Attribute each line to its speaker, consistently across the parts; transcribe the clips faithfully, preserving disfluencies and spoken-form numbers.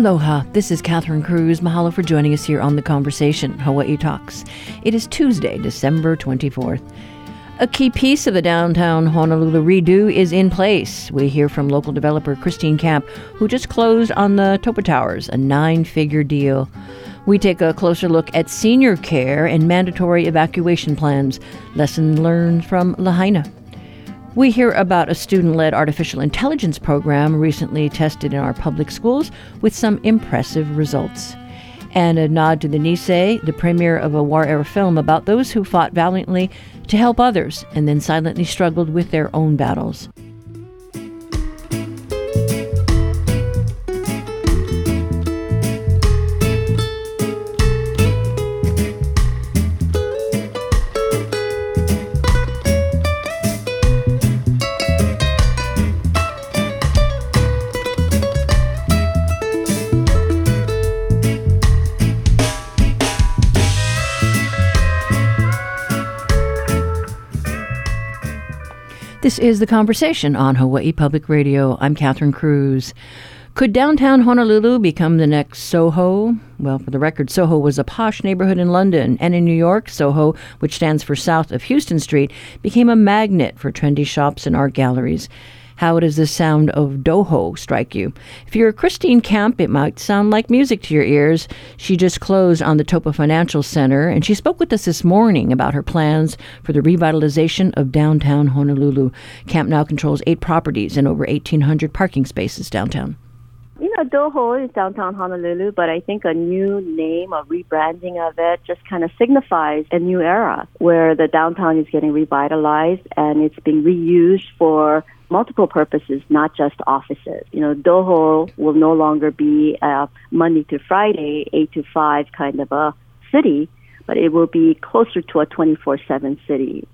Speaker 1: Aloha, this is Catherine Cruz. Mahalo for joining us here on The Conversation, Hawaii Talks. It is Tuesday, December twenty-fourth. A key piece of the downtown Honolulu redo is in place. We hear from local developer Christine Camp, who just closed on the Topa Towers, a nine-figure deal. We take a closer look at senior care and mandatory evacuation plans, lesson learned from Lahaina. We hear about a student-led artificial intelligence program recently tested in our public schools with some impressive results. And a nod to the Nisei, the premiere of a war-era film about those who fought valiantly to help others and then silently struggled with their own battles. This is The Conversation on Hawaii Public Radio. I'm Catherine Cruz. Could downtown Honolulu become the next Soho? Well, for the record, Soho was a posh neighborhood in London, and in New York, Soho, which stands for south of Houston Street, became a magnet for trendy shops and art galleries. How does the sound of Doho strike you? If you're Christine Camp, it might sound like music to your ears. She just closed on the Topa Financial Center, and she spoke with us this morning about her plans for the revitalization of downtown Honolulu. Camp now controls eight properties and over eighteen hundred parking spaces downtown.
Speaker 2: You know, Doho is downtown Honolulu, but I think a new name, a rebranding of it, just kind of signifies a new era where the downtown is getting revitalized and it's being reused for multiple purposes, not just offices. You know, Doho will no longer be a Monday to Friday, eight to five kind of a city, but it will be closer to a twenty-four seven city.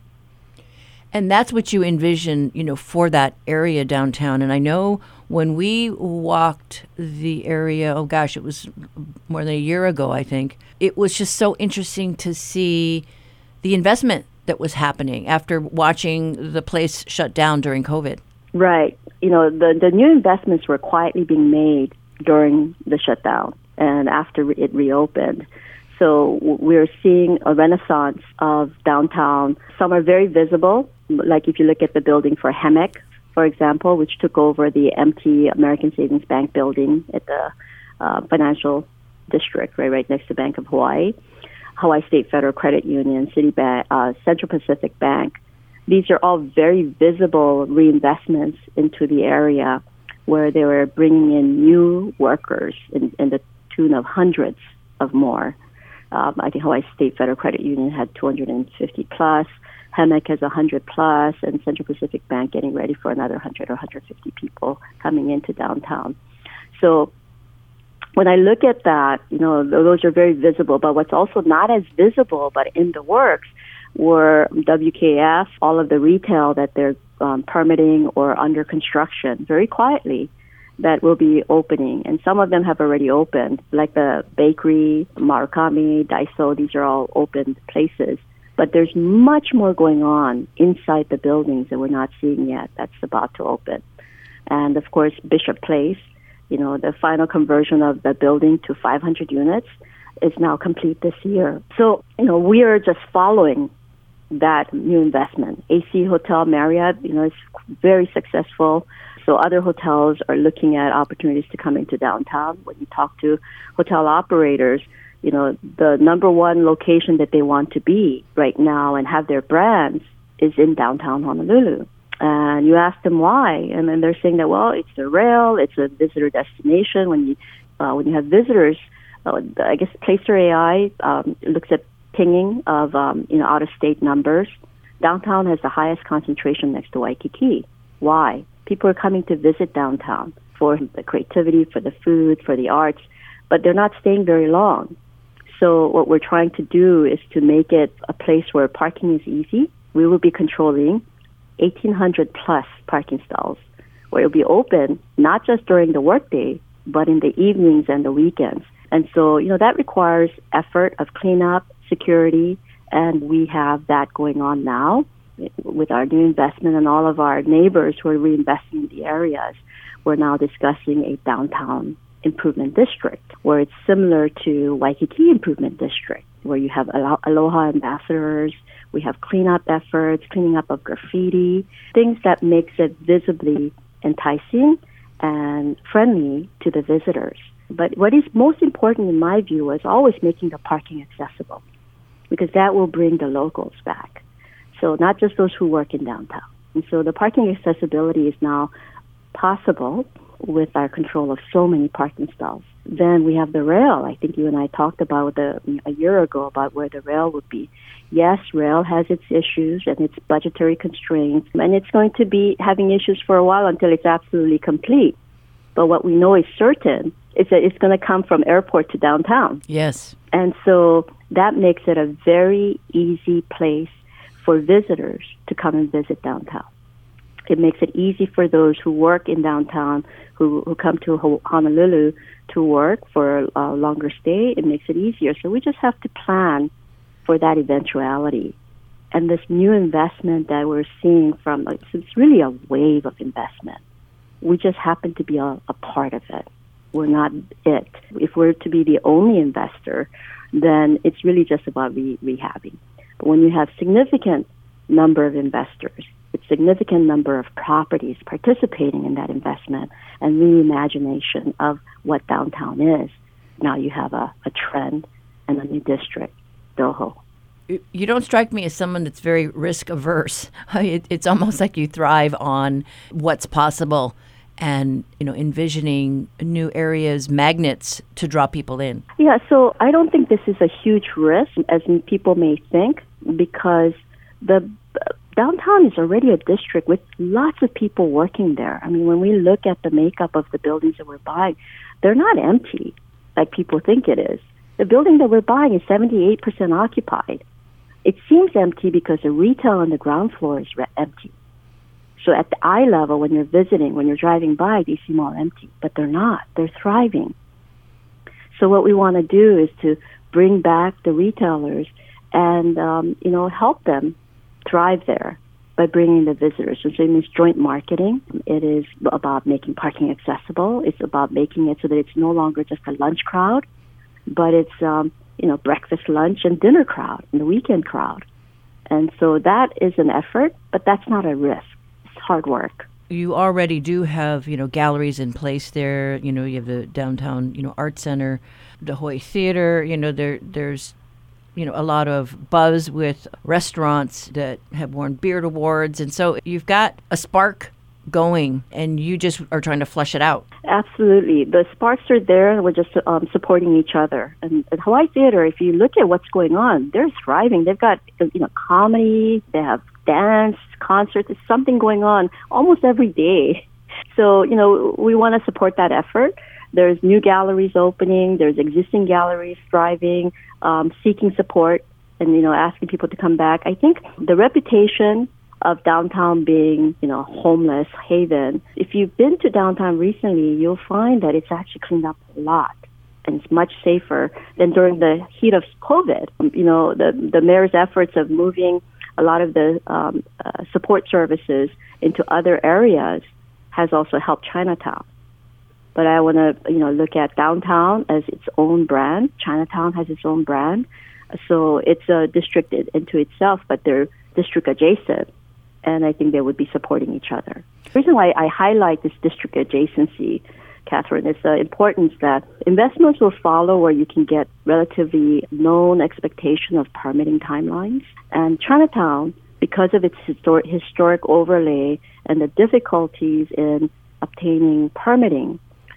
Speaker 1: And that's what you envision, you know, for that area downtown. And I know when we walked the area, oh gosh, it was more than a year ago, I think, it was just so interesting to see the investment that was happening after watching the place shut down during COVID. Right.
Speaker 2: You know, the, the new investments were quietly being made during the shutdown and after it reopened. So we're seeing a renaissance of downtown. Some are very visible, like if you look at the building for H E M E C, for example, which took over the empty American Savings Bank building at the uh, financial district, right, right next to Bank of Hawaii. Hawaii State Federal Credit Union, Citibank, uh, Central Pacific Bank. These are all very visible reinvestments into the area where they were bringing in new workers in, in the tune of hundreds of more. Um, I think Hawaii State Federal Credit Union had two hundred fifty plus, H E M E C has one hundred plus, and Central Pacific Bank getting ready for another one hundred or one hundred fifty people coming into downtown. So when I look at that, you know, those are very visible, but what's also not as visible but in the works were W K F, all of the retail that they're um, permitting or under construction very quietly that will be opening. And some of them have already opened, like the bakery, Marukami, Daiso, these are all open places. But there's much more going on inside the buildings that we're not seeing yet that's about to open. And of course, Bishop Place, you know, the final conversion of the building to five hundred units is now complete this year. So, you know, we are just following that new investment. A C Hotel Marriott, you know, is very successful. So other hotels are looking at opportunities to come into downtown. When you talk to hotel operators, you know, the number one location that they want to be right now and have their brands is in downtown Honolulu. And you ask them why, and then they're saying that, well, it's the rail, it's a visitor destination. When you uh, when you have visitors, uh, I guess Placer A I um, looks at pinging of um, you know out-of-state numbers. Downtown has the highest concentration next to Waikiki. Why? People are coming to visit downtown for the creativity, for the food, for the arts, but they're not staying very long. So what we're trying to do is to make it a place where parking is easy. We will be controlling eighteen hundred plus parking stalls, where it'll be open not just during the workday, but in the evenings and the weekends. And so, you know, that requires effort of cleanup, security, and we have that going on now with our new investment and all of our neighbors who are reinvesting in the areas. We're now discussing a downtown Improvement District, where it's similar to Waikiki Improvement District, where you have alo- Aloha ambassadors, we have cleanup efforts, cleaning up of graffiti, things that makes it visibly enticing and friendly to the visitors. But what is most important in my view is always making the parking accessible, because that will bring the locals back. So not just those who work in downtown. And so the parking accessibility is now possible with our control of so many parking stalls. Then we have the rail. I think you and I talked about the, a year ago about where the rail would be. Yes, rail has its issues and its budgetary constraints, and it's going to be having issues for a while until it's absolutely complete. But what we know is certain is that it's going to come from airport to downtown.
Speaker 1: Yes.
Speaker 2: And so that makes it a very easy place for visitors to come and visit downtown. It makes it easy for those who work in downtown, who, who come to Honolulu to work for a longer stay. It makes it easier. So we just have to plan for that eventuality. And this new investment that we're seeing from, it's really a wave of investment. We just happen to be a, a part of it. We're not it. If we're to be the only investor, then it's really just about re- rehabbing. But when you have significant number of investors, with significant number of properties participating in that investment and reimagination of what downtown is, now you have a, a trend and a new district, Doho.
Speaker 1: You don't strike me as someone that's very risk averse. It, it's almost like you thrive on what's possible and, you know, envisioning new areas, magnets to draw people in.
Speaker 2: Yeah, so I don't think this is a huge risk, as people may think, because the downtown is already a district with lots of people working there. I mean, when we look at the makeup of the buildings that we're buying, they're not empty like people think it is. The building that we're buying is seventy-eight percent occupied. It seems empty because the retail on the ground floor is re- empty. So at the eye level, when you're visiting, when you're driving by, they seem all empty. But they're not. They're thriving. So what we want to do is to bring back the retailers and, um, you know, help them thrive there by bringing the visitors. So it means joint marketing. It is about making parking accessible. It's about making it so that it's no longer just a lunch crowd, but it's, um, you know, breakfast, lunch, and dinner crowd, and the weekend crowd. And so that is an effort, but that's not a risk. It's hard work.
Speaker 1: You already do have, you know, galleries in place there. You know, you have the downtown, you know, art center, the Hawaii Theater. You know, there there's, you know, a lot of buzz with restaurants that have won Beard Awards. And so you've got a spark going, and you just are trying to flesh it out.
Speaker 2: Absolutely. The sparks are there, and we're just um, supporting each other. And at Hawaii Theater, if you look at what's going on, they're thriving. They've got, you know, comedy, they have dance, concerts, there's something going on almost every day. So, you know, we want to support that effort. There's new galleries opening, there's existing galleries thriving, um, seeking support and, you know, asking people to come back. I think the reputation of downtown being, you know, homeless haven, if you've been to downtown recently, you'll find that it's actually cleaned up a lot. And it's much safer than during the heat of COVID. You know, the, the mayor's efforts of moving a lot of the um, uh, support services into other areas has also helped Chinatown. But I want to, you know, look at downtown as its own brand. Chinatown has its own brand. So it's a district into itself, but they're district adjacent. And I think they would be supporting each other. The reason why I highlight this district adjacency, Catherine, is the importance that investments will follow where you can get relatively known expectation of permitting timelines. And Chinatown, because of its historic, historic overlay and the difficulties in obtaining permitting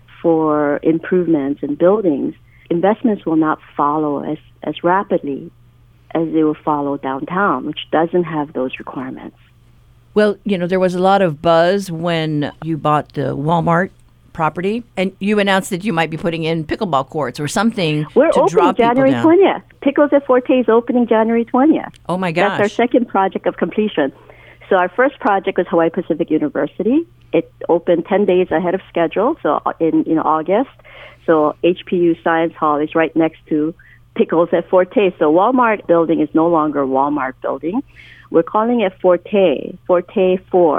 Speaker 2: for improvements in buildings, investments will not follow as, as rapidly as they will follow downtown, which doesn't have those requirements.
Speaker 1: Well, you know, there was a lot of buzz when you bought the Walmart property, and you announced that you might be putting in pickleball courts or something
Speaker 2: We're
Speaker 1: to draw people down.
Speaker 2: We're opening January twentieth. Pickles at Forte is opening January twentieth.
Speaker 1: Oh, my gosh.
Speaker 2: That's our second project of completion. So our first project was Hawaii Pacific University. It opened ten days ahead of schedule, so in, in August. So H P U Science Hall is right next to Pickles at Forte. So Walmart building is no longer Walmart building. We're calling it Forte, Forte four,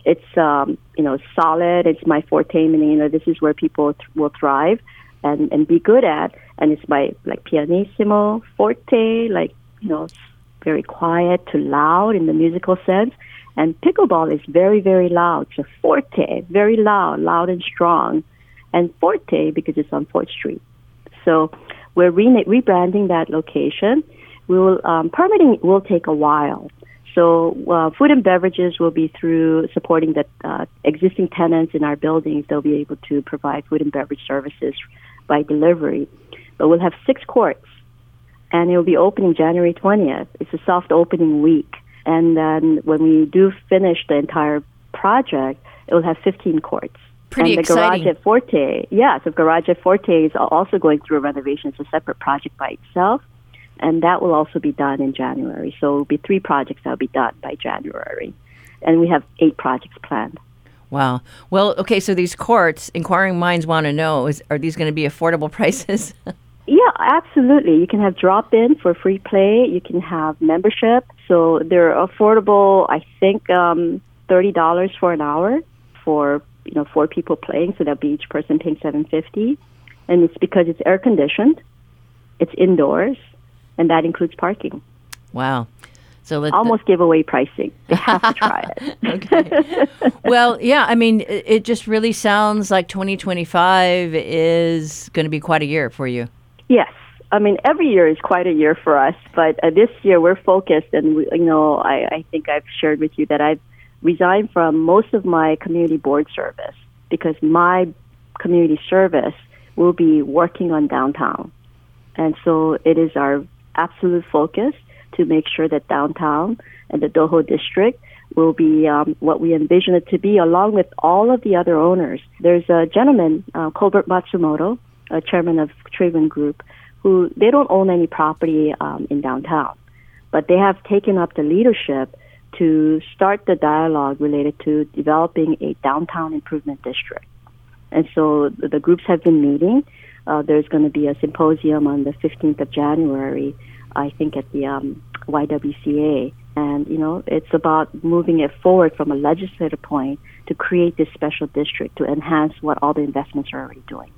Speaker 2: it's um, you know solid. It's my forte, meaning you know this is where people th- will thrive and, and be good at. And it's my like pianissimo, forte, like you know very quiet to loud in the musical sense. And pickleball is very, very loud. So forte, very loud, loud and strong. And forte because it's on fourth Street. So we're re- rebranding that location. We will um, permitting will take a while. So uh, food and beverages will be through supporting the uh, existing tenants in our buildings. They'll be able to provide food and beverage services by delivery. But we'll have six courts, and it will be opening January twentieth. It's a soft opening week. And then when we do finish the entire project, it will have fifteen courts.
Speaker 1: Pretty
Speaker 2: and the
Speaker 1: exciting.
Speaker 2: Garage at Forte, yeah, so Garage at Forte is also going through a renovation. It's a separate project by itself, and that will also be done in January. So it will be three projects that will be done by January. And we have eight projects planned.
Speaker 1: Wow. Well, okay, so these courts, inquiring minds want to know, is are these going to be affordable prices?
Speaker 2: Yeah, absolutely. You can have drop-in for free play. You can have membership. So they're affordable, I think, um, thirty dollars for an hour for, you know, four people playing. So that'll be each person paying seven dollars and fifty cents. And it's because it's air-conditioned, it's indoors, and that includes parking.
Speaker 1: Wow. So let
Speaker 2: Almost giveaway pricing. They have to try it.
Speaker 1: Okay. Well, yeah, I mean, it, it just really sounds like twenty twenty-five is going to be quite a year for you.
Speaker 2: Yes. I mean, every year is quite a year for us, but uh, this year we're focused, and, we, you know, I, I think I've shared with you that I've resigned from most of my community board service because my community service will be working on downtown. And so it is our absolute focus to make sure that downtown and the Doho district will be um, what we envision it to be, along with all of the other owners. There's a gentleman, uh, Colbert Matsumoto, a chairman of Trayvon Group, who they don't own any property um, in downtown, but they have taken up the leadership to start the dialogue related to developing a downtown improvement district. And so the groups have been meeting. Uh, there's going to be a symposium on the fifteenth of January, I think, at the um, Y W C A. And, you know, it's about moving it forward from a legislative point to create this special district to enhance what all the investments are already doing.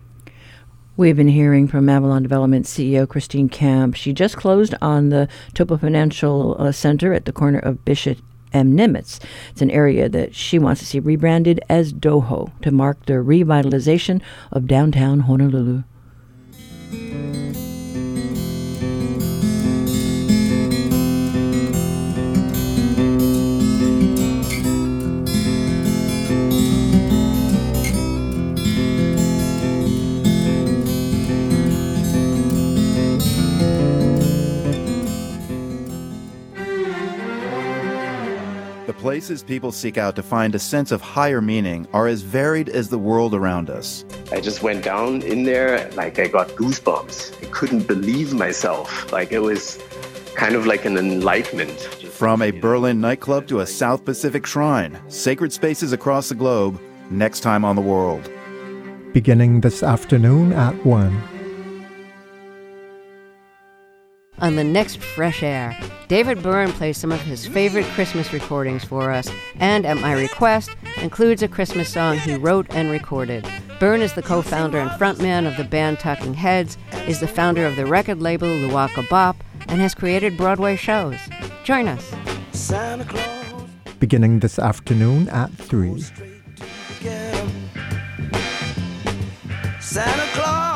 Speaker 1: We've been hearing from Avalon Development C E O Christine Camp. She just closed on the Topo Financial uh, Center at the corner of Bishop and Nimitz. It's an area that she wants to see rebranded as Doho to mark the revitalization of downtown Honolulu.
Speaker 3: Places people seek out to find a sense of higher meaning are as varied as the world around us.
Speaker 4: I just went down in there, like I got goosebumps. I couldn't believe myself. Like it was kind of like an enlightenment.
Speaker 3: From a Berlin nightclub to a South Pacific shrine, sacred spaces across the globe, next time on The World.
Speaker 5: Beginning this afternoon at one.
Speaker 6: On the next Fresh Air, David Byrne plays some of his favorite Christmas recordings for us, and at my request, includes a Christmas song he wrote and recorded. Byrne is the co-founder and frontman of the band Talking Heads, is the founder of the record label Luaka Bop, and has created Broadway shows. Join us.
Speaker 7: Santa Claus.
Speaker 5: Beginning this afternoon at three.
Speaker 7: Santa Claus.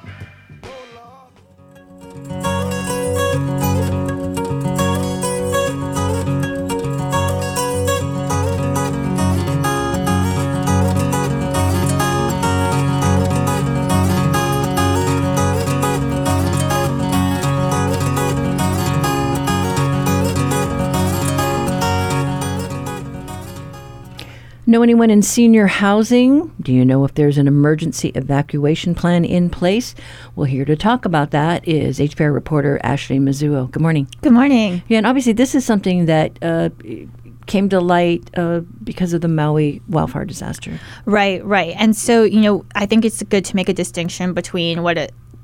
Speaker 1: Know anyone in senior housing? Do you know if there's an emergency evacuation plan in place? Well, here to talk about that is H P R reporter Ashley Mizuo. Good morning.
Speaker 8: Good morning.
Speaker 1: Yeah, and obviously this is something that uh, came to light uh, because of the Maui wildfire disaster.
Speaker 8: Right, right. And so, you know, I think it's good to make a distinction between what it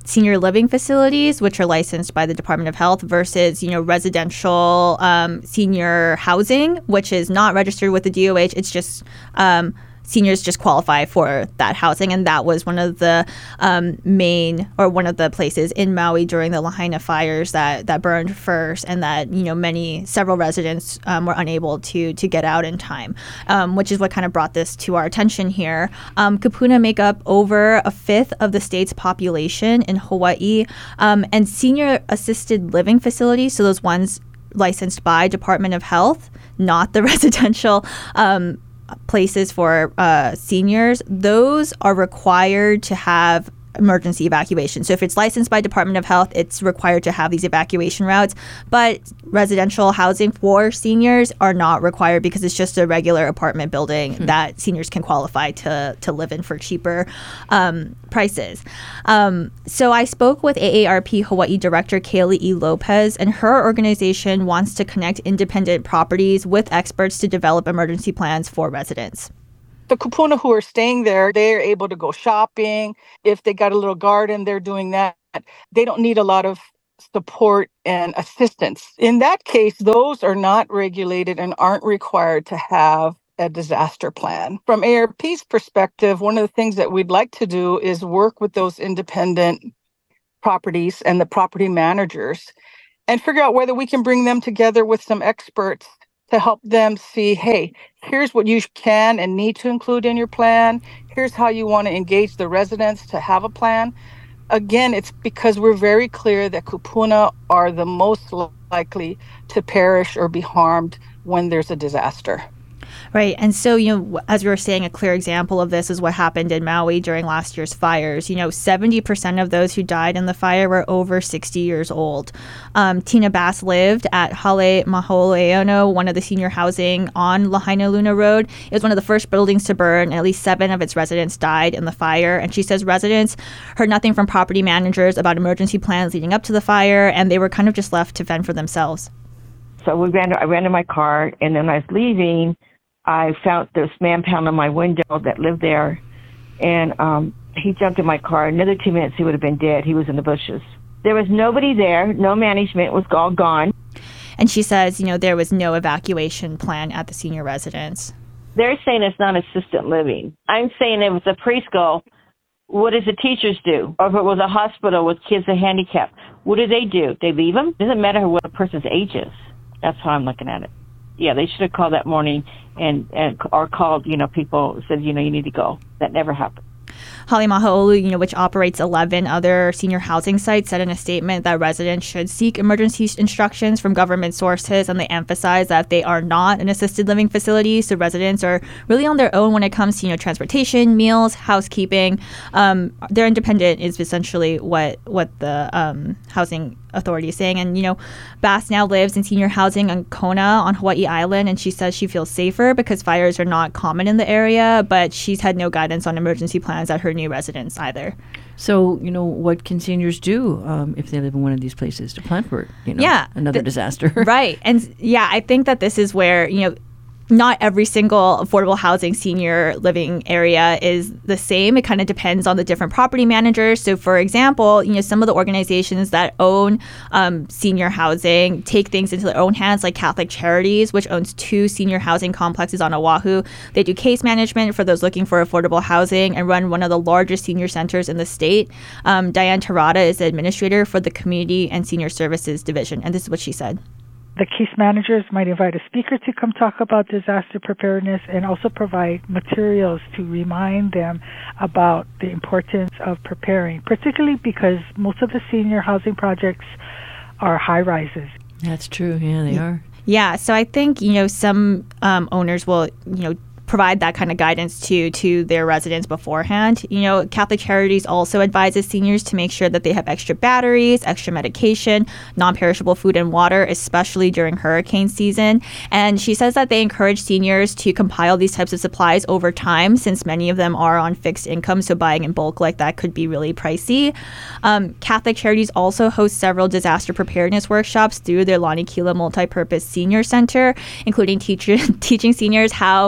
Speaker 8: senior living facilities, which are licensed by the Department of Health, versus, you know, residential um, senior housing, which is not registered with the D O H. It's just um, seniors just qualify for that housing. And that was one of the um, main or one of the places in Maui during the Lahaina fires that, that burned first, and that, you know, many, several residents um, were unable to to get out in time, um, which is what kind of brought this to our attention here. Um, Kupuna make up over a fifth of the state's population in Hawaii, um, and senior assisted living facilities, so those ones licensed by Department of Health, not the residential um places for uh, seniors, those are required to have emergency evacuation. So if it's licensed by Department of Health, it's required to have these evacuation routes. But residential housing for seniors are not required because it's just a regular apartment building hmm. that seniors can qualify to, to live in for cheaper um, prices. Um, so I spoke with A A R P Hawaii Director Kaylee E. Lopez, and her organization wants to connect independent properties with experts to develop emergency plans for residents.
Speaker 9: The kupuna who are staying there, they're able to go shopping. If they got a little garden, they're doing that. They don't need a lot of support and assistance. In that case, those are not regulated and aren't required to have a disaster plan. From A R P's perspective, one of the things that we'd like to do is work with those independent properties and the property managers and figure out whether we can bring them together with some experts to help them see, hey, here's what you can and need to include in your plan. Here's how you want to engage the residents to have a plan. Again, it's because we're very clear that kupuna are the most likely to perish or be harmed when there's a disaster.
Speaker 8: Right. And so, you know, as we were saying, a clear example of this is what happened in Maui during last year's fires. You know, seventy percent of those who died in the fire were over sixty years old. Um, Tina Bass lived at Hale Maholeono, one of the senior housing on Lahaina Luna Road. It was one of the first buildings to burn, and at least seven of its residents died in the fire. And she says residents heard nothing from property managers about emergency plans leading up to the fire, and they were kind of just left to fend for themselves.
Speaker 10: So we ran. I ran to my car, and then I was leaving. I found this man pounding on my window that lived there, and um, he jumped in my car. Another two minutes, he would have been dead. He was in the bushes. There was nobody there. No management, was all gone.
Speaker 8: And she says, you know, there was no evacuation plan at the senior residence.
Speaker 10: They're saying it's not assisted living. I'm saying it was a preschool. What does the teachers do? Or if it was a hospital with kids that are handicapped, what do they do? They leave them? It doesn't matter what a person's age is. That's how I'm looking at it. Yeah, they should have called that morning and, and or called, you know, people said, you know, you need to go. That never happened.
Speaker 8: Hale Maho'olu, you know, which operates eleven other senior housing sites, said in a statement that residents should seek emergency instructions from government sources, and they emphasize that they are not an assisted living facility, so residents are really on their own when it comes to, you know, transportation, meals, housekeeping. Um, they're independent is essentially what what the um, housing authority is saying. And, you know, Bass now lives in senior housing on Kona on Hawaii Island, and she says she feels safer because fires are not common in the area, but she's had no guidance on emergency plans at her new residence either.
Speaker 1: So, you know, what can seniors do um, if they live in one of these places to plan for, you know,
Speaker 8: yeah,
Speaker 1: another
Speaker 8: th-
Speaker 1: disaster?
Speaker 8: Right. And yeah, I think that this is where, you know, not every single affordable housing senior living area is the same. It kind of depends on the different property managers. So, for example, you know, some of the organizations that own um, senior housing take things into their own hands, like Catholic Charities, which owns two senior housing complexes on Oahu. They do case management for those looking for affordable housing and run one of the largest senior centers in the state. Um, Diane Terada is the administrator for the Community and Senior Services Division, and this is what she said.
Speaker 11: The case managers might invite a speaker to come talk about disaster preparedness and also provide materials to remind them about the importance of preparing, particularly because most of the senior housing projects are high rises.
Speaker 1: That's true. Yeah, they are.
Speaker 8: Yeah. So I think, you know, some um, owners will, you know, provide that kind of guidance to to their residents beforehand. You know, Catholic Charities also advises seniors to make sure that they have extra batteries, extra medication, non-perishable food and water, especially during hurricane season. And she says that they encourage seniors to compile these types of supplies over time, since many of them are on fixed income, so buying in bulk like that could be really pricey. Um, Catholic Charities also host several disaster preparedness workshops through their Lani Kila Multipurpose Senior Center, including teacher, teaching seniors how they can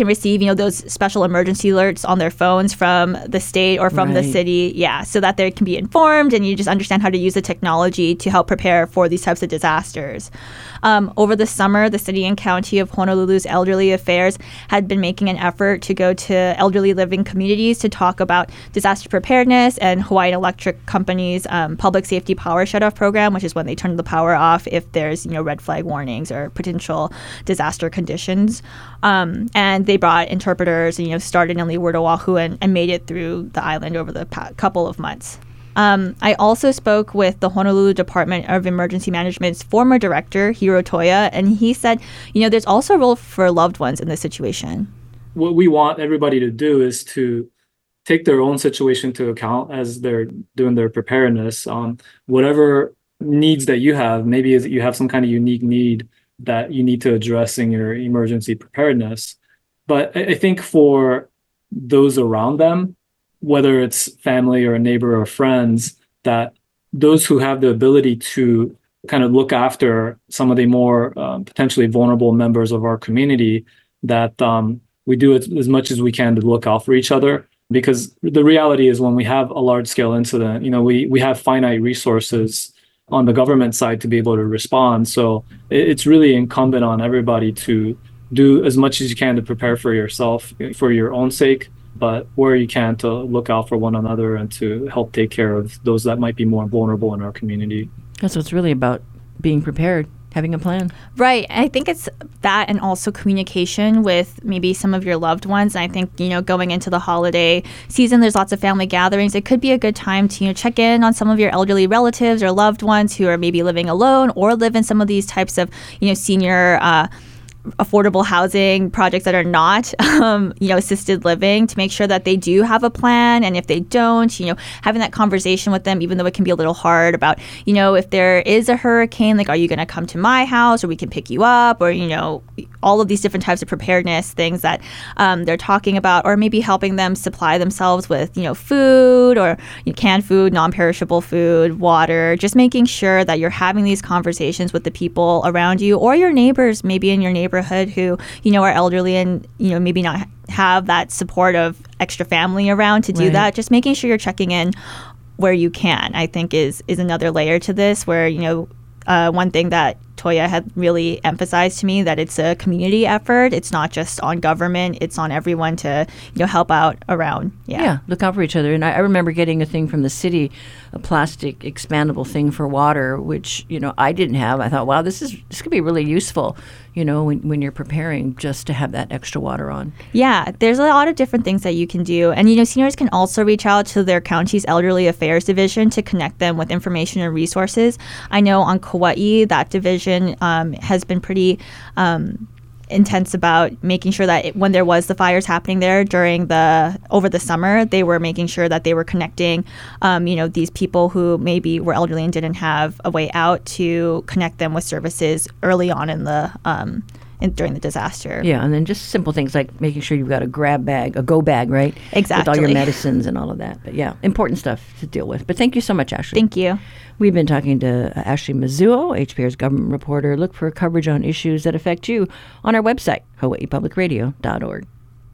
Speaker 8: can receive, you know, those special emergency alerts on their phones from the state or from
Speaker 1: Right.
Speaker 8: the city. Yeah, so that they can be informed and you just understand how to use the technology to help prepare for these types of disasters. Um, over the summer, the city and county of Honolulu's Elderly Affairs had been making an effort to go to elderly living communities to talk about disaster preparedness and Hawaiian Electric Company's um, public safety power shutoff program, which is when they turn the power off if there's, you know, red flag warnings or potential disaster conditions. Um, and they brought interpreters and, you know, started in Leeward, Oahu and, and made it through the island over the pa- couple of months. Um, I also spoke with the Honolulu Department of Emergency Management's former director, Hiro Toya, and he said, you know, there's also a role for loved ones in this situation.
Speaker 12: What we want everybody to do is to take their own situation into account as they're doing their preparedness. Um, whatever needs that you have, maybe is you have some kind of unique need that you need to address in your emergency preparedness. But I, I think for those around them, whether it's family or a neighbor or friends, that those who have the ability to kind of look after some of the more um, potentially vulnerable members of our community, that um, we do it as much as we can to look out for each other. Because the reality is when we have a large scale incident, you know, we, we have finite resources on the government side to be able to respond. So it, it's really incumbent on everybody to do as much as you can to prepare for yourself, for your own sake, but where you can to look out for one another and to help take care of those that might be more vulnerable in our community.
Speaker 1: That's what's really about, being prepared, having a plan.
Speaker 8: Right. I think it's that, and also communication with maybe some of your loved ones. And I think, you know, going into the holiday season, there's lots of family gatherings. It could be a good time to, you know, check in on some of your elderly relatives or loved ones who are maybe living alone or live in some of these types of, you know, senior uh affordable housing projects that are not, um, you know, assisted living, to make sure that they do have a plan. And if they don't, you know, having that conversation with them, even though it can be a little hard, about, you know, if there is a hurricane, like, are you going to come to my house, or we can pick you up, or, you know, all of these different types of preparedness things that um, they're talking about, or maybe helping them supply themselves with, you know, food or you know, canned food, non-perishable food, water, just making sure that you're having these conversations with the people around you or your neighbors, maybe in your neighborhood, who, you know, are elderly and, you know, maybe not have that support of extra family around to do
Speaker 1: Right.
Speaker 8: that. Just making sure you're checking in where you can, I think, is is another layer to this, where, you know, uh, one thing that Toya had really emphasized to me, that it's a community effort. It's not just on government. It's on everyone to, you know, help out around. Yeah.
Speaker 1: Yeah, look out for each other. And I, I remember getting a thing from the city, a plastic expandable thing for water, which, you know, I didn't have. I thought, wow, this is this could be really useful, you know, when, when you're preparing, just to have that extra water on.
Speaker 8: Yeah, there's a lot of different things that you can do. And, you know, seniors can also reach out to their county's Elderly Affairs Division to connect them with information and resources. I know on Kauai, that division um, has been pretty um, intense about making sure that it, when there was the fires happening there during the over the summer, they were making sure that they were connecting, um, you know, these people who maybe were elderly and didn't have a way out, to connect them with services early on in the um, in, during the disaster.
Speaker 1: Yeah, and then just simple things like making sure you've got a grab bag, a go bag, right?
Speaker 8: Exactly.
Speaker 1: With all your medicines and all of that. But yeah, important stuff to deal with. But thank you so much, Ashley.
Speaker 8: Thank you.
Speaker 1: We've been talking to uh, Ashley Mizuo, H P R's government reporter. Look for coverage on issues that affect you on our website, hawaii public radio dot org.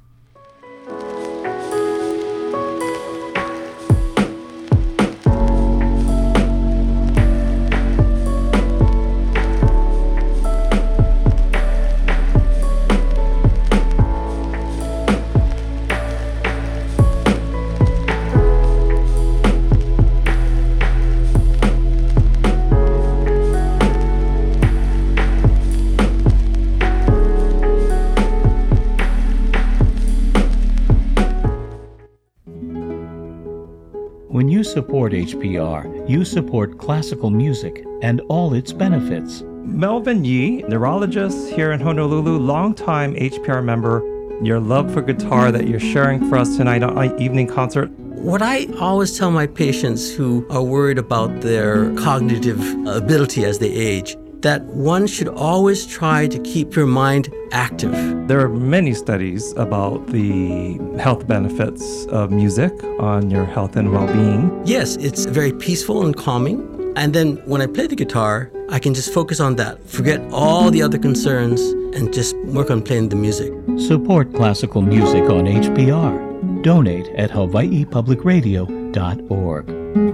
Speaker 13: When you support H P R, you support classical music and all its benefits.
Speaker 14: Melvin Yee, neurologist here in Honolulu, longtime H P R member. Your love for guitar that you're sharing for us tonight on our evening concert.
Speaker 15: What I always tell my patients who are worried about their cognitive ability as they age, that one should always try to keep your mind active.
Speaker 14: There are many studies about the health benefits of music on your health and well-being.
Speaker 15: Yes, it's very peaceful and calming. And then when I play the guitar, I can just focus on that, forget all the other concerns, and just work on playing the music.
Speaker 13: Support classical music on H P R. Donate at hawaii public radio dot org.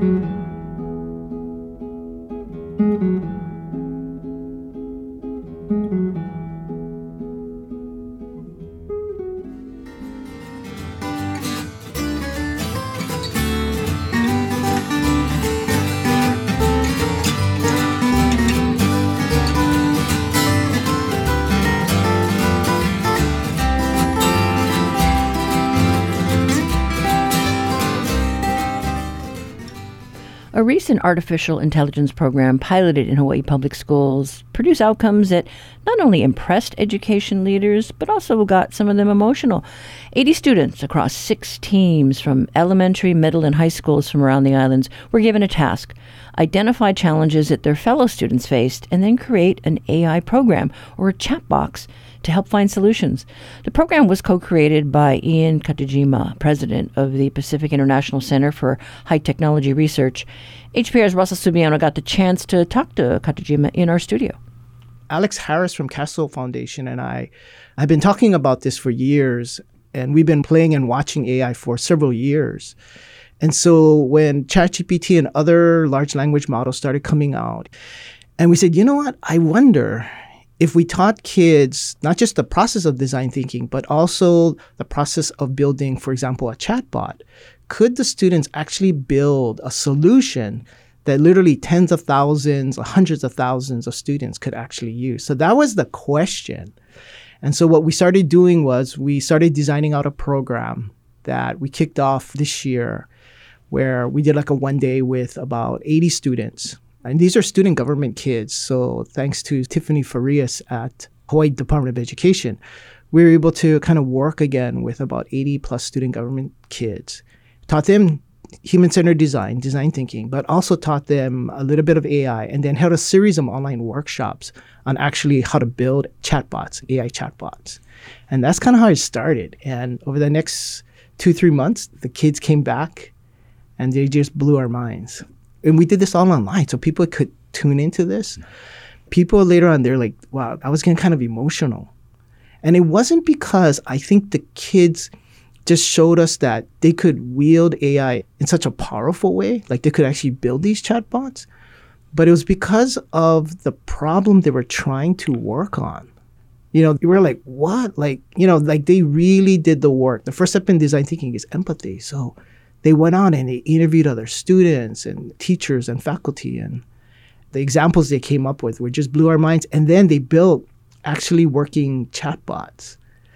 Speaker 1: A recent artificial intelligence program piloted in Hawaii Public Schools produced outcomes that not only impressed education leaders, but also got some of them emotional. eighty students across six teams from elementary, middle, and high schools from around the islands were given a task: identify challenges that their fellow students faced, and then create an A I program or a chat box to help find solutions. The program was co-created by Ian Katajima, president of the Pacific International Center for High Technology Research. H P R's Russell Subiano got the chance to talk to Katajima in our studio.
Speaker 16: Alex Harris from Castle Foundation and I have been talking about this for years, and we've been playing and watching A I for several years. And so when ChatGPT and other large language models started coming out, and we said, you know what, I wonder if we taught kids not just the process of design thinking, but also the process of building, for example, a chatbot, could the students actually build a solution that literally tens of thousands, hundreds of thousands of students could actually use? So that was the question. And so what we started doing was we started designing out a program that we kicked off this year, where we did like a one day with about eighty students. And these are student government kids. So thanks to Tiffany Farias at Hawaii Department of Education, we were able to kind of work again with about eighty plus student government kids. Taught them human-centered design, design thinking, but also taught them a little bit of A I, and then held a series of online workshops on actually how to build chatbots, A I chatbots. And that's kind of how it started. And over the next two, three months, the kids came back and they just blew our minds. And we did this all online, so people could tune into this. People later on, they're like, wow, I was getting kind of emotional. And it wasn't because I think the kids just showed us that they could wield A I in such a powerful way, like they could actually build these chatbots, but it was because of the problem they were trying to work on. You know, we were like, what? Like, you know, like they really did the work. The first step in design thinking is empathy. So they went out and they interviewed other students and teachers and faculty, and the examples they came up with were just blew our minds. And then they built actually working chatbots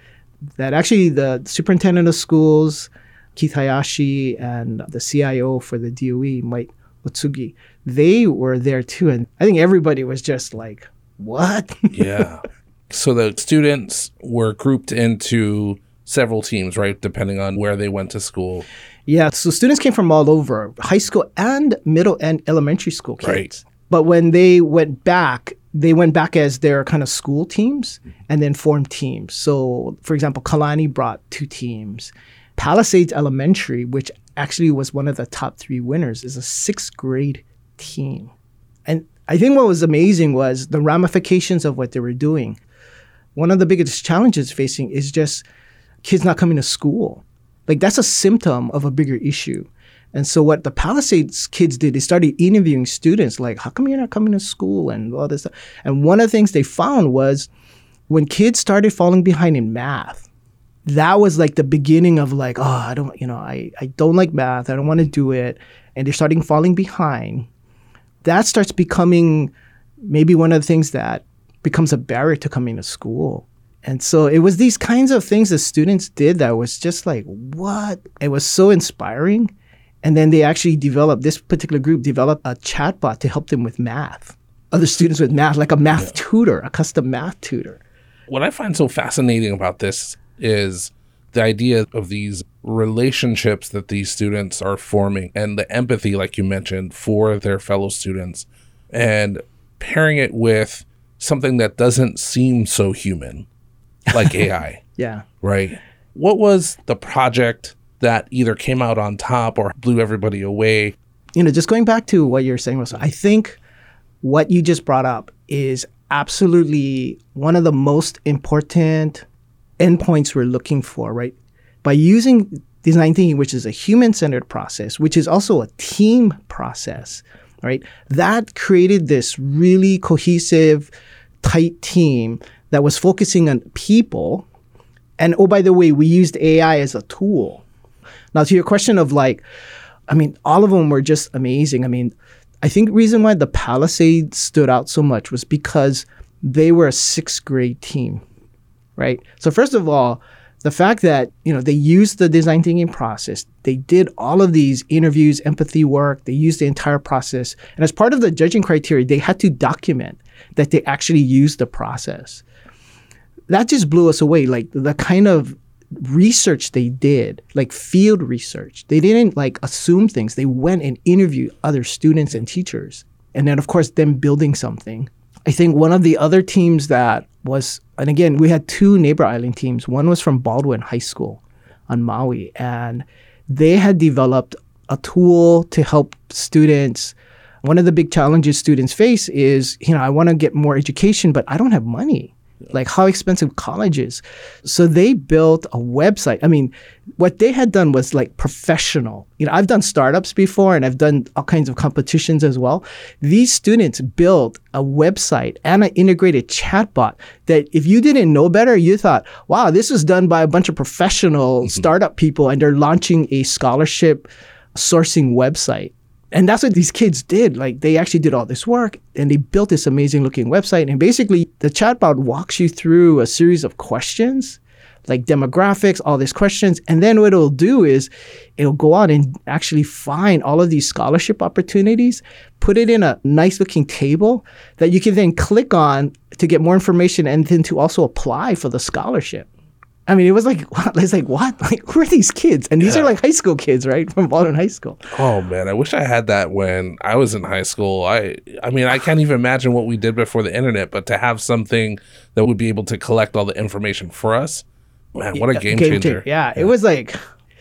Speaker 16: that actually the superintendent of schools, Keith Hayashi, and the C I O for the D O E, Mike Otsugi, they were there too. And I think everybody was just like, what?
Speaker 17: Yeah. So the students were grouped into several teams, right? Depending on where they went to school.
Speaker 16: Yeah. So students came from all over, high school and middle and elementary school kids.
Speaker 17: Right.
Speaker 16: But when they went back, they went back as their kind of school teams and then formed teams. So, for example, Kalani brought two teams. Palisades Elementary, which actually was one of the top three winners, is a sixth grade team. And I think what was amazing was the ramifications of what they were doing. One of the biggest challenges facing is just kids not coming to school. Like, that's a symptom of a bigger issue. And so what the Palisades kids did, they started interviewing students like, how come you're not coming to school and all this stuff? And one of the things they found was when kids started falling behind in math, that was like the beginning of like, oh, I don't, you know, I, I don't like math. I don't want to do it. And they're starting falling behind. That starts becoming maybe one of the things that becomes a barrier to coming to school. And so it was these kinds of things that students did that was just like, what? It was so inspiring. And then they actually developed, this particular group developed a chatbot to help them with math. Other students with math, like a math yeah. tutor, a custom math tutor.
Speaker 17: What I find so fascinating about this is the idea of these relationships that these students are forming and the empathy, like you mentioned, for their fellow students, and pairing it with something that doesn't seem so human, like A I.
Speaker 16: Yeah.
Speaker 17: Right? What was the project that either came out on top or blew everybody away?
Speaker 16: You know, just going back to what you're saying, Russell, I think what you just brought up is absolutely one of the most important endpoints we're looking for, right? By using design thinking, which is a human-centered process, which is also a team process, right? That created this really cohesive, tight team that was focusing on people. And oh, by the way, we used A I as a tool. Now, to your question of like, I mean, all of them were just amazing. I mean, I think the reason why the Palisade stood out so much was because they were a sixth grade team, right? So first of all, the fact that, you know, they used the design thinking process, they did all of these interviews, empathy work, they used the entire process. And as part of the judging criteria, they had to document that they actually used the process. That just blew us away. Like the kind of research they did, like field research. They didn't like assume things. They went and interviewed other students and teachers. And then, of course, them building something. I think one of the other teams that was, and again, we had two neighbor island teams. One was from Baldwin High School on Maui, and they had developed a tool to help students. One of the big challenges students face is, you know, I want to get more education, but I don't have money. Like how expensive college is. So they built a website. I mean, what they had done was like professional. You know, I've done startups before and I've done all kinds of competitions as well. These students built a website and an integrated chatbot that if you didn't know better, you thought, wow, this was done by a bunch of professional mm-hmm. startup people and they're launching a scholarship sourcing website. And that's what these kids did. Like they actually did all this work and they built this amazing looking website. And basically the chatbot walks you through a series of questions, like demographics, all these questions. And then what it'll do is it'll go out and actually find all of these scholarship opportunities, put it in a nice looking table that you can then click on to get more information and then to also apply for the scholarship. I mean, it was like, what? It's like, what? Like, who are these kids? And these yeah. are like high school kids, right? From Baldwin High School.
Speaker 17: Oh, man. I wish I had that when I was in high school. I I mean, I can't even imagine what we did before the internet, but to have something that would be able to collect all the information for us, man, what a game, game changer. changer.
Speaker 16: Yeah, yeah, it was like,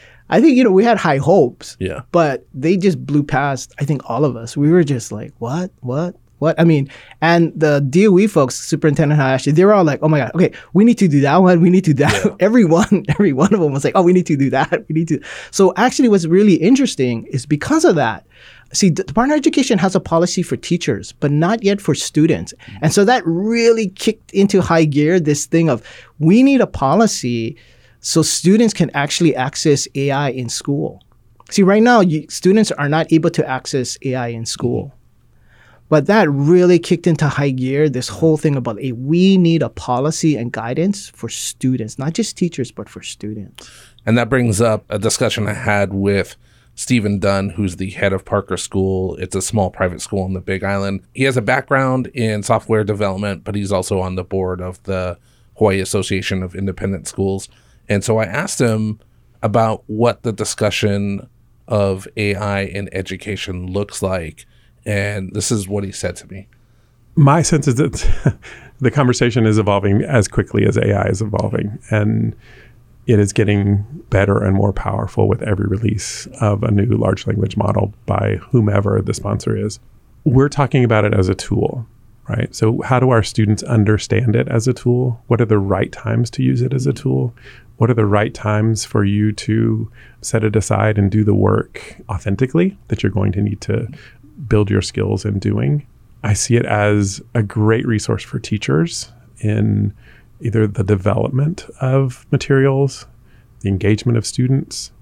Speaker 16: I think, you know, we had high hopes.
Speaker 17: Yeah.
Speaker 16: But they just blew past, I think, all of us. We were just like, what? What? What? I mean, and the D O E folks, Superintendent Hayashi, they were all like, oh my God, okay, we need to do that one. We need to do that. Yeah. Everyone, every one of them was like, oh, we need to do that. We need to. So actually what's really interesting is because of that, see, the Department of Education has a policy for teachers, but not yet for students. Mm-hmm. And so that really kicked into high gear, this thing of we need a policy so students can actually access A I in school. See, right now, you, students are not able to access A I in school. Mm-hmm. But that really kicked into high gear, this whole thing about, hey, we need a policy and guidance for students, not just teachers, but for students.
Speaker 17: And that brings up a discussion I had with Stephen Dunn, who's the head of Parker School. It's a small private school on the Big Island. He has a background in software development, but he's also on the board of the Hawaii Association of Independent Schools. And so I asked him about what the discussion of A I in education looks like. And this is what he said to me.
Speaker 18: My sense is that the conversation is evolving as quickly as A I is evolving. And it is getting better and more powerful with every release of a new large language model by whomever the sponsor is. We're talking about it as a tool, right? So how do our students understand it as a tool? What are the right times to use it as a tool? What are the right times for you to set it aside and do the work authentically that you're going to need to build your skills in doing? I see it as a great resource for teachers in either the development of materials, the engagement of students.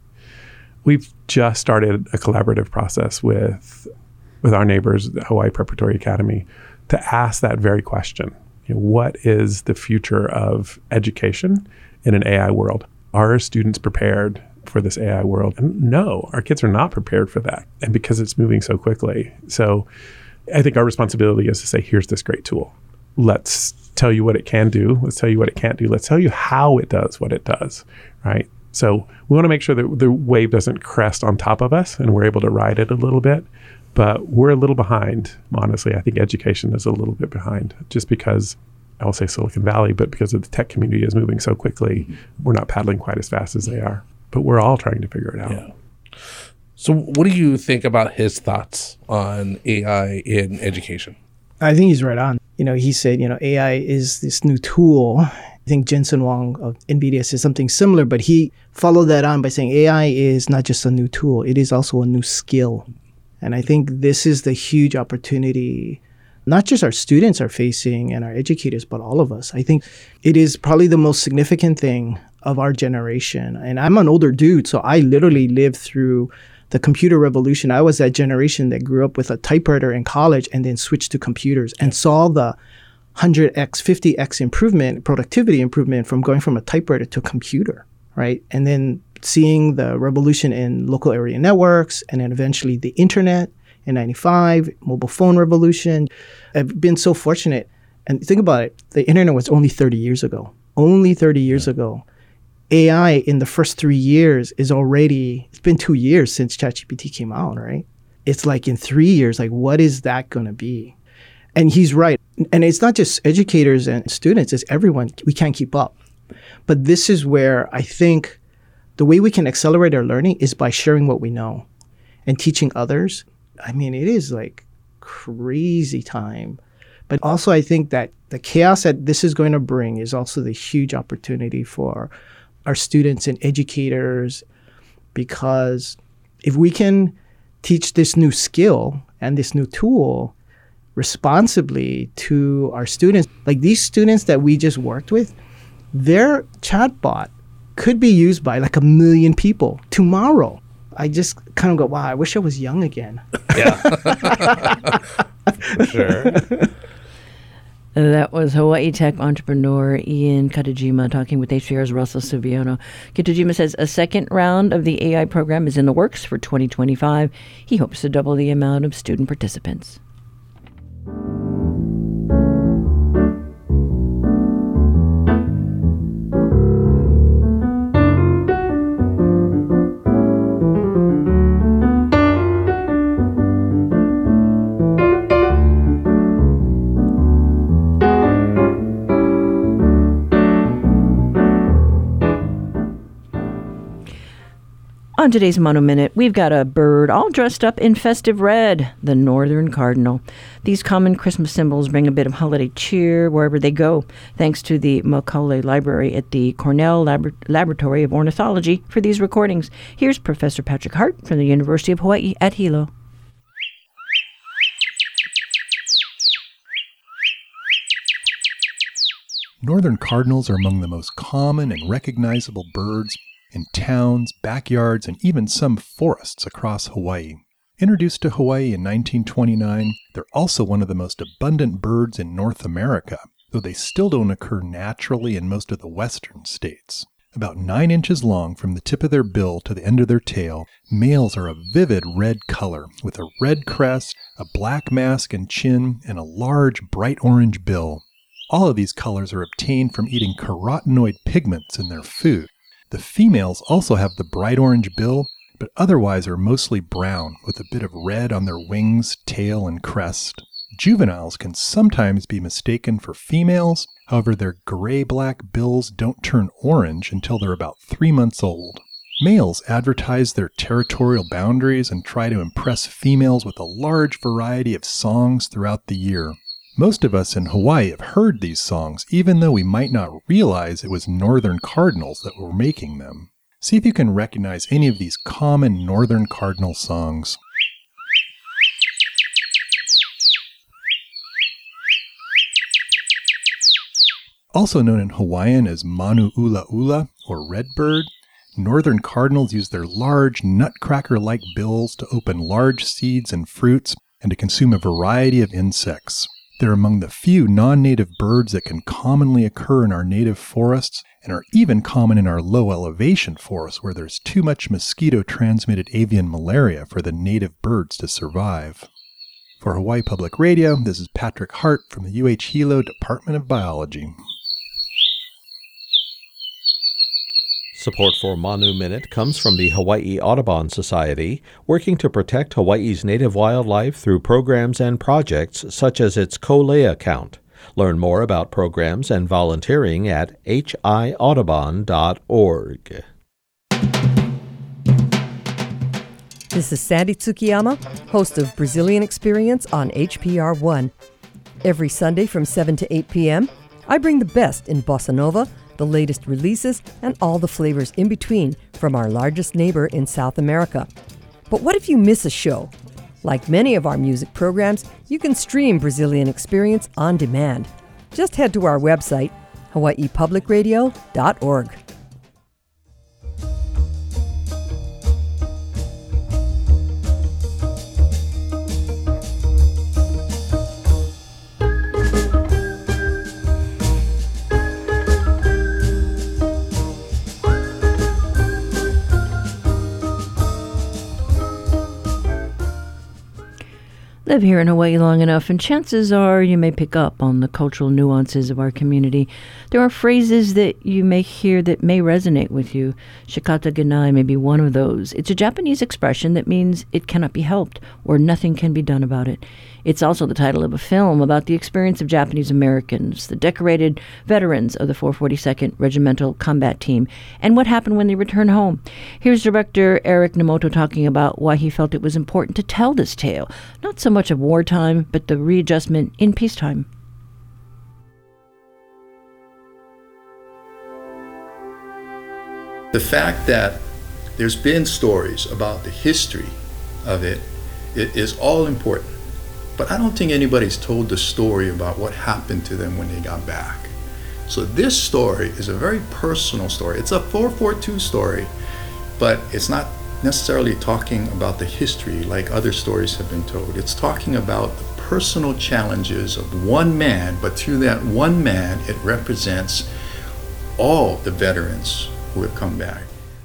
Speaker 18: We've just started a collaborative process with with our neighbors, the Hawaii Preparatory Academy, to ask that very question. You know, what is the future of education in an A I world? Are our students prepared for this A I world? And no, our kids are not prepared for that. And because it's moving so quickly. So I think our responsibility is to say, here's this great tool. Let's tell you what it can do. Let's tell you what it can't do. Let's tell you how it does what it does, right? So we want to make sure that the wave doesn't crest on top of us and we're able to ride it a little bit. But we're a little behind, honestly. I think education is a little bit behind just because, I will say Silicon Valley, but because of the tech community is moving so quickly, we're not paddling quite as fast as they are. But we're all trying to figure it out.
Speaker 17: Yeah. So what do you think about his thoughts on A I in education?
Speaker 16: I think he's right on. you know, he said, you know, A I is this new tool. I think Jensen Huang of NVIDIA said something similar, but he followed that on by saying A I is not just a new tool, it is also a new skill. And I think this is the huge opportunity not just our students are facing and our educators, but all of us. I think it is probably the most significant thing of our generation. And I'm an older dude, so I literally lived through the computer revolution. I was that generation that grew up with a typewriter in college and then switched to computers and saw the one hundred x, fifty x improvement, productivity improvement from going from a typewriter to a computer, right? And then seeing the revolution in local area networks and then eventually the internet in ninety-five, mobile phone revolution. I've been so fortunate. And think about it, the internet was only thirty years ago. Only thirty years yeah. ago. A I in the first three years is already, it's been two years since ChatGPT came out, right? It's like in three years, like what is that going to be? And he's right. And it's not just educators and students, it's everyone. We can't keep up. But this is where I think the way we can accelerate our learning is by sharing what we know and teaching others. I mean, it is like crazy time. But also I think that the chaos that this is going to bring is also the huge opportunity for our students and educators, because if we can teach this new skill and this new tool responsibly to our students, like these students that we just worked with, their chatbot could be used by like a million people tomorrow. I just kind of go, wow, I wish I was young again.
Speaker 17: Yeah. For sure.
Speaker 1: That was Hawaii Tech entrepreneur Ian Katajima talking with H P R's Russell Siviano. Katajima says a second round of the A I program is in the works for twenty twenty-five. He hopes to double the amount of student participants. On today's Mono Minute, we've got a bird all dressed up in festive red, the northern cardinal. These common Christmas symbols bring a bit of holiday cheer wherever they go, thanks to the Macaulay Library at the Cornell Labor- Laboratory of Ornithology for these recordings. Here's Professor Patrick Hart from the University of Hawaii at Hilo.
Speaker 19: Northern cardinals are among the most common and recognizable birds in towns, backyards, and even some forests across Hawaii. Introduced to Hawaii in nineteen twenty-nine, they're also one of the most abundant birds in North America, though they still don't occur naturally in most of the western states. About nine inches long from the tip of their bill to the end of their tail, males are a vivid red color with a red crest, a black mask and chin, and a large bright orange bill. All of these colors are obtained from eating carotenoid pigments in their food. The females also have the bright orange bill, but otherwise are mostly brown with a bit of red on their wings, tail, and crest. Juveniles can sometimes be mistaken for females, however their gray-black bills don't turn orange until they're about three months old. Males advertise their territorial boundaries and try to impress females with a large variety of songs throughout the year. Most of us in Hawaii have heard these songs, even though we might not realize it was northern cardinals that were making them. See if you can recognize any of these common northern cardinal songs. Also known in Hawaiian as Manu Ula Ula, or redbird, northern cardinals use their large nutcracker-like bills to open large seeds and fruits and to consume a variety of insects. They're among the few non-native birds that can commonly occur in our native forests and are even common in our low-elevation forests where there's too much mosquito-transmitted avian malaria for the native birds to survive. For Hawaii Public Radio, this is Patrick Hart from the U H Hilo Department of Biology.
Speaker 20: Support for Manu Minute comes from the Hawaii Audubon Society, working to protect Hawaii's native wildlife through programs and projects such as its Kolea Count. Learn more about programs and volunteering at h i audubon dot org.
Speaker 21: This is Sandy Tsukiyama, host of Brazilian Experience on H P R one. Every Sunday from seven to eight p.m., I bring the best in bossa nova, the latest releases, and all the flavors in between from our largest neighbor in South America. But what if you miss a show? Like many of our music programs, you can stream Brazilian Experience on demand. Just head to our website, hawaii public radio dot org.
Speaker 1: Live here in Hawaii long enough, and chances are you may pick up on the cultural nuances of our community. There are phrases that you may hear that may resonate with you. Shikata ganai may be one of those. It's a Japanese expression that means it cannot be helped or nothing can be done about it. It's also the title of a film about the experience of Japanese Americans, the decorated veterans of the four forty-second Regimental Combat Team, and what happened when they returned home. Here's director Eric Nemoto talking about why he felt it was important to tell this tale, not so much of wartime, but the readjustment in peacetime.
Speaker 22: The fact that there's been stories about the history of it, it is all important. But I don't think anybody's told the story about what happened to them when they got back. So this story is a very personal story. It's a four forty-two story, but it's not necessarily talking about the history like other stories have been told. It's talking about the personal challenges of one man, but through that one man, it represents all the veterans who have come back.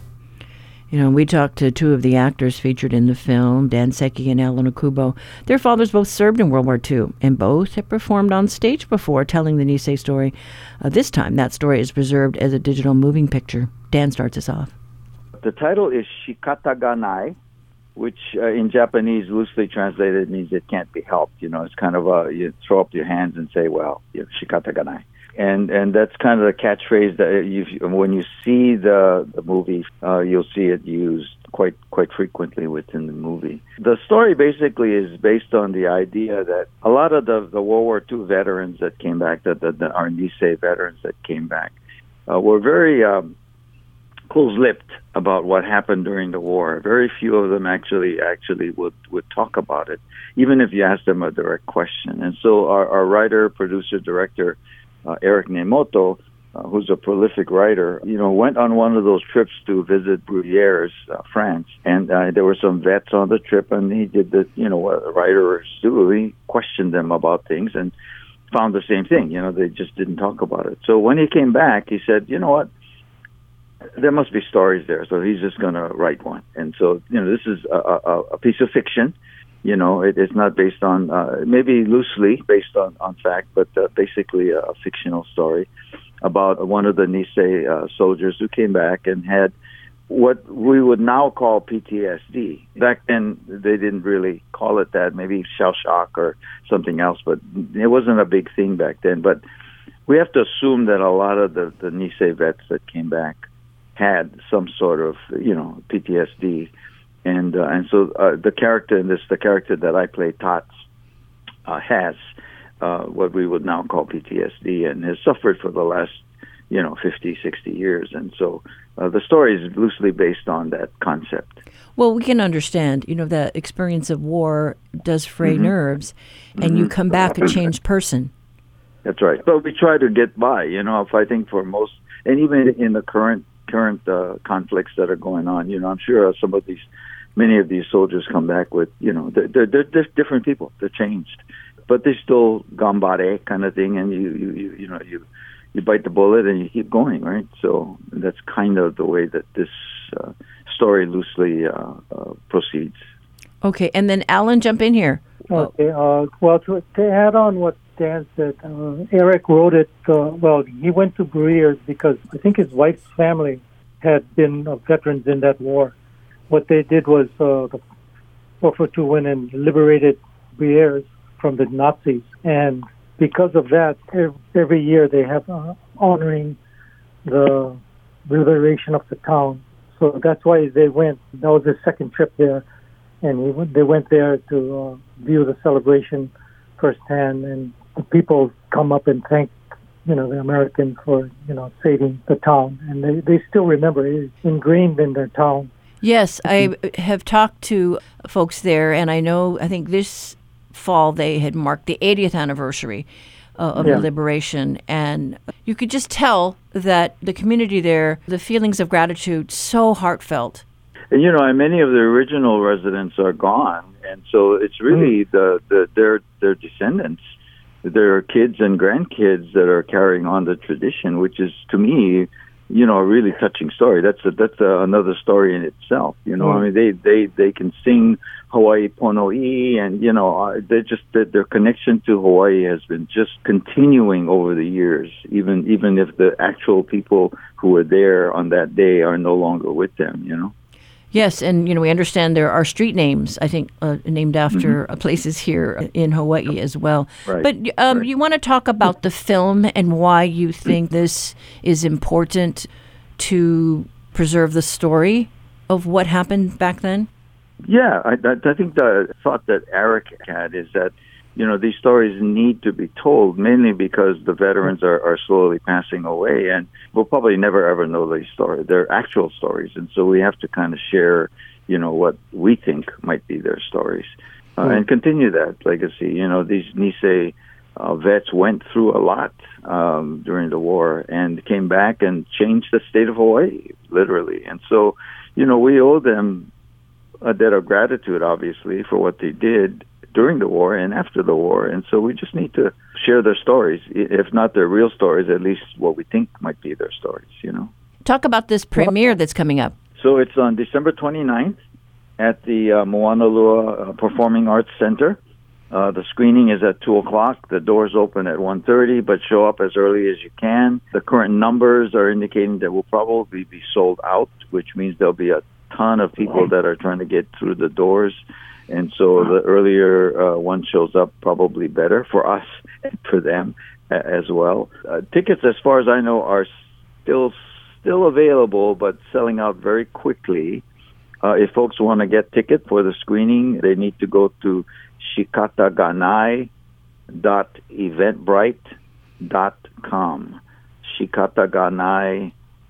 Speaker 1: You know, we talked to two of the actors featured in the film, Dan Seki and Alan Okubo. Their fathers both served in World War Two, and both have performed on stage before telling the Nisei story. Uh, this time, that story is preserved as a digital moving picture. Dan starts us off.
Speaker 23: The title is Shikata ganai, which uh, in Japanese, loosely translated, means it can't be helped. You know, it's kind of a, you throw up your hands and say, well, you know, Shikata ganai. And and that's kind of the catchphrase that you, when you see the the movie, uh, you'll see it used quite quite frequently within the movie. The story basically is based on the idea that a lot of the, the World War Two veterans that came back, the, the, the our Nisei veterans that came back, uh, were very um, close-lipped about what happened during the war. Very few of them actually actually would, would talk about it, even if you asked them a direct question. And so our, our writer, producer, director, Uh, Eric Nemoto, uh, who's a prolific writer, you know, went on one of those trips to visit Bruyères, uh, France, and uh, there were some vets on the trip, and he did the, you know, what writers do. He questioned them about things and found the same thing. You know, they just didn't talk about it. So when he came back, he said, you know what, there must be stories there. So he's just going to write one. And so, you know, this is a, a, a piece of fiction. You know, it, it's not based on, uh, maybe loosely based on, on fact, but uh, basically a, a fictional story about one of the Nisei uh, soldiers who came back and had what we would now call P T S D. Back then, they didn't really call it that, maybe shell shock or something else, but it wasn't a big thing back then. But we have to assume that a lot of the, the Nisei vets that came back had some sort of, you know, P T S D. And uh, and so uh, the character in this, the character that I play, Tots, uh, has uh, what we would now call P T S D and has suffered for the last, you know, fifty, sixty years. And so uh, the story is loosely based on that concept.
Speaker 1: Well, we can understand, you know, the experience of war does fray mm-hmm. nerves, and mm-hmm. you come back a changed person.
Speaker 23: That's right. But we try to get by, you know, if I think for most, and even in the current current uh, conflicts that are going on, you know, I'm sure some of these, many of these soldiers come back with, you know, they're, they're, they're different people. They're changed, but they're still gambare kind of thing. And you, you, you, you know, you, you bite the bullet and you keep going, right? So that's kind of the way that this uh, story loosely uh, uh, proceeds.
Speaker 1: Okay. And then Alan, jump in here.
Speaker 24: Okay. Uh, well, to, to add on what Dan said, uh, Eric wrote it, uh, well, he went to Bruyères because I think his wife's family had been uh, veterans in that war. What they did was uh, the four forty-two went and liberated Bruyères from the Nazis. And because of that, every year they have uh, honoring the liberation of the town. So that's why they went. That was his second trip there. And he went, they went there to uh, view the celebration firsthand. And the people come up and thank, you know, the Americans for, you know, saving the town. And they, they still remember it. It's ingrained in their town.
Speaker 1: Yes, I have talked to folks there, and I know, I think this fall they had marked the eightieth anniversary uh, of
Speaker 24: Yeah.
Speaker 1: the liberation, and you could just tell that the community there, the feelings of gratitude, so heartfelt.
Speaker 23: And, you know, and many of the original residents are gone, and so it's really the, the their their descendants, their kids and grandkids that are carrying on the tradition, which is, to me, you know, a really touching story. That's a, that's a, another story in itself. You know,
Speaker 24: Mm.
Speaker 23: I mean, they, they, they can sing Hawaii Pono'i, and, you know, uh, they just their, their connection to Hawaii has been just continuing over the years, even even if the actual people who were there on that day are no longer with them, you know.
Speaker 1: Yes, and you know we understand there are street names, I think, uh, named after uh, places here in Hawaii as well.
Speaker 23: Right.
Speaker 1: But um, you want to talk about the film and why you think this is important to preserve the story of what happened back then?
Speaker 23: Yeah, I, I I think the thought that Eric had is that, you know, these stories need to be told, mainly because the veterans are, are slowly passing away, and we'll probably never ever know these stories, their actual stories, and so we have to kind of share, you know, what we think might be their stories, uh,
Speaker 24: Mm.
Speaker 23: and continue that legacy. You know, these Nisei uh, vets went through a lot um, during the war and came back and changed the state of Hawaii, literally, and so, you know, we owe them a debt of gratitude, obviously, for what they did during the war and after the war. And so we just need to share their stories, i- if not their real stories, at least what we think might be their stories, you know.
Speaker 1: Talk about this premiere that's coming up.
Speaker 23: So it's on December twenty-ninth at the uh, Moanalua uh, Performing Arts Center. Uh, the screening is at two o'clock. The doors open at one thirty, but show up as early as you can. The current numbers are indicating that we'll probably be sold out, which means there'll be a ton of people that are trying to get through the doors. And so the earlier uh, one shows up, probably better for us and for them uh, as well. Uh, tickets, as far as I know, are still still available, but selling out very quickly. Uh, if folks want to get tickets for the screening, they need to go to shikataganai dot eventbrite dot com. shikataganai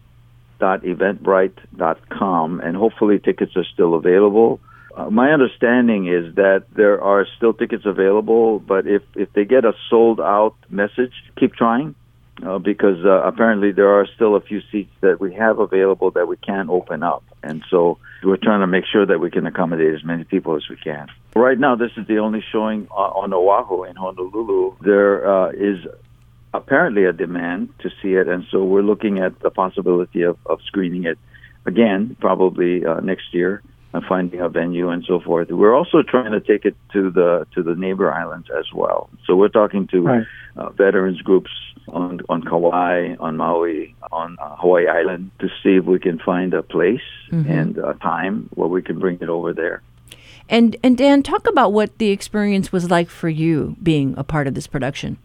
Speaker 23: dot eventbrite dot com, and hopefully tickets are still available. Uh, my understanding is that there are still tickets available, but if, if they get a sold-out message, keep trying, uh, because uh, apparently there are still a few seats that we have available that we can't open up. And so we're trying to make sure that we can accommodate as many people as we can. Right now, this is the only showing uh, on Oahu in Honolulu. There uh, is apparently a demand to see it, and so we're looking at the possibility of, of screening it again, probably uh, next year. And finding a venue and so forth. We're also trying to take it to the to the neighbor islands as well. So we're talking to
Speaker 24: Right.
Speaker 23: uh, veterans groups on on Kauai, on Maui, on uh, Hawaii Island to see if we can find a place
Speaker 1: Mhm.
Speaker 23: and a time where we can bring it over there.
Speaker 1: And and Dan, talk about what the experience was like for you being a part of this production.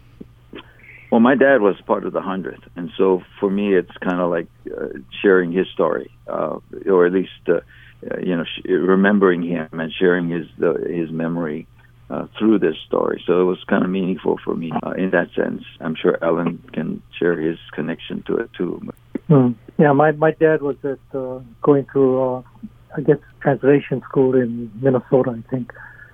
Speaker 23: Well, my dad was part of the hundredth, and so for me, it's kind of like uh, sharing his story, uh, or at least. Uh, Uh, you know, sh- remembering him and sharing his the, his memory uh, through this story. So it was kind of meaningful for me uh, in that sense. I'm sure Ellen can share his connection to it too.
Speaker 24: Mm. Yeah, my, my dad was at uh, going through, uh, I guess, translation school in Minnesota, I think,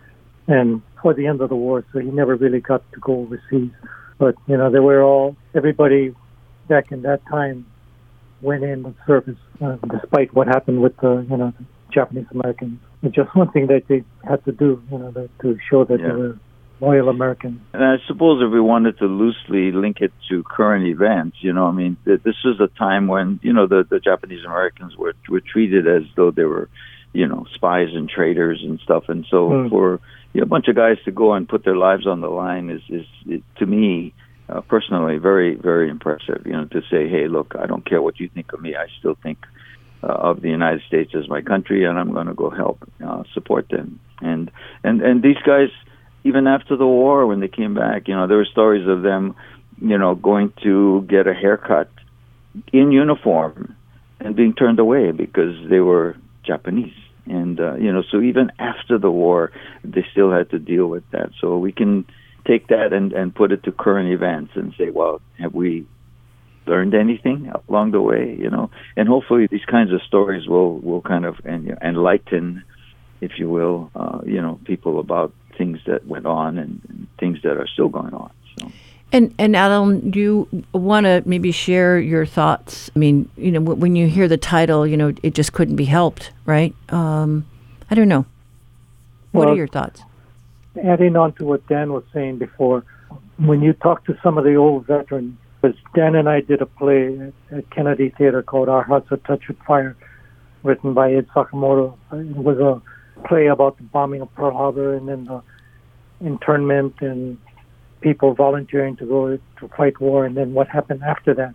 Speaker 24: and for the end of the war, so he never really got to go overseas. But, you know, they were all, everybody back in that time went in with service, uh, despite what happened with the, you know, Japanese Americans. It's just one thing that they had to do, you know, that, to show that
Speaker 23: Yeah.
Speaker 24: they were loyal Americans.
Speaker 23: And I suppose if we wanted to loosely link it to current events, you know, I mean, th- this is a time when, you know, the, the Japanese Americans were were treated as though they were, you know, spies and traitors and stuff. And so
Speaker 24: Mm.
Speaker 23: for you know, a bunch of guys to go and put their lives on the line is, is it, to me, uh, personally, very, very impressive, you know, to say, hey, look, I don't care what you think of me. I still think uh, of the United States as my country, and I'm going to go help uh, support them. And, and, and these guys, even after the war, when they came back, you know, there were stories of them, you know, going to get a haircut in uniform and being turned away because they were Japanese. And, uh, you know, so even after the war, they still had to deal with that. So we can take that and, and put it to current events and say, well, have we learned anything along the way, you know? And hopefully these kinds of stories will, will kind of enlighten, if you will, uh, you know, people about things that went on and, and things that are still going on. So.
Speaker 1: And and Adam, do you want to maybe share your thoughts? I mean, you know, w- when you hear the title, you know, it just couldn't be helped, right? Um, I don't know. What
Speaker 24: well,
Speaker 1: are your thoughts?
Speaker 24: Adding on to what Dan was saying before, when you talk to some of the old veterans, because Dan and I did a play at, at Kennedy Theater called Our Hearts Are Touched with Fire, written by Ed Sakamoto. It was a play about the bombing of Pearl Harbor and then the internment and people volunteering to go to fight war, and then what happened after that.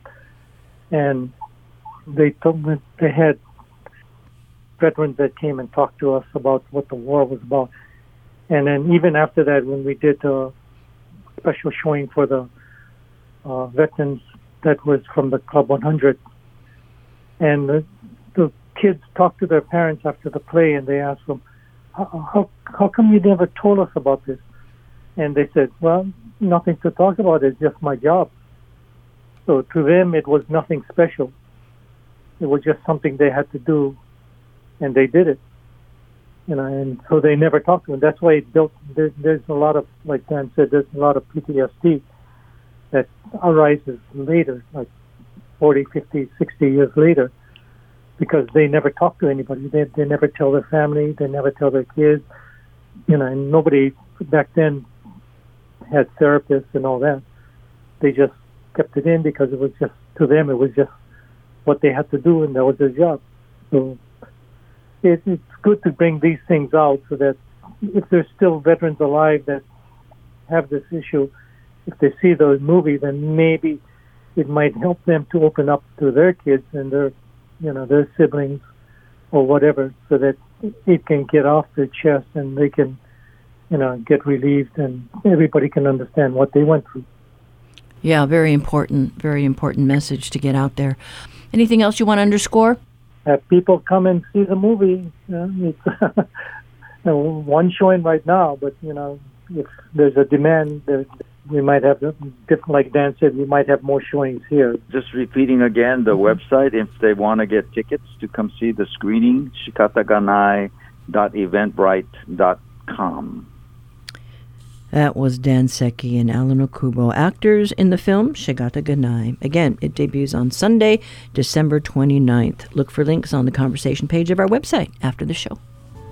Speaker 24: And they told me they had veterans that came and talked to us about what the war was about. And then even after that, when we did a special showing for the uh, veterans that was from the Club one hundred, and the, the kids talked to their parents after the play, and they asked them, how, how, how come you never told us about this? And they said, well, nothing to talk about. It's just my job. So to them, it was nothing special. It was just something they had to do, and they did it. You know, and so they never talked to them. That's why it built. There, there's a lot of, like Dan said, there's a lot of P T S D that arises later, like forty, fifty, sixty years later, because they never talk to anybody. They they never tell their family. They never tell their kids. You know, and nobody back then had therapists and all that. They just kept it in because it was just, to them, it was just what they had to do, and that was their job. So it, it's good to bring these things out so that if there's still veterans alive that have this issue, if they see the movie, then maybe it might help them to open up to their kids and their, you know, their siblings or whatever, so that it can get off their chest and they can, you know, get relieved, and everybody can understand what they went through.
Speaker 1: Yeah, very important, very important message to get out there. Anything else you want to underscore?
Speaker 24: Have people come and see the movie. You know, it's one showing right now, but, you know, if there's a demand, there, we might have, different, like Dan said, we might have more showings here.
Speaker 23: Just repeating again, the website, if they want to get tickets to come see the screening, shikataganai dot eventbrite dot com.
Speaker 1: That was Dan Seki and Alan Okubo, actors in the film Shigata Ganai. Again, it debuts on Sunday, December twenty-ninth. Look for links on the conversation page of our website after the show.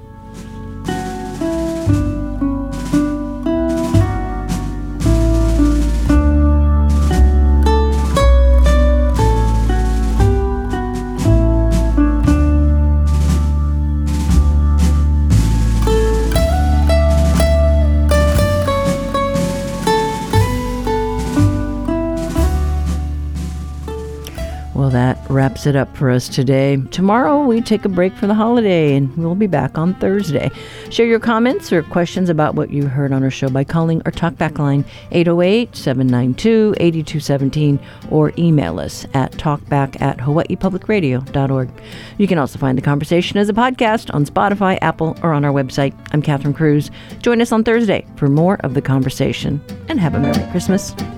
Speaker 1: Well, that wraps it up for us today. Tomorrow, we take a break for the holiday, and we'll be back on Thursday. Share your comments or questions about what you heard on our show by calling our talkback line eight oh eight, seven nine two, eight two one seven or email us at talkback at hawaii public radio dot org. You can also find the conversation as a podcast on Spotify, Apple, or on our website. I'm Catherine Cruz. Join us on Thursday for more of the conversation, and have a Merry Christmas.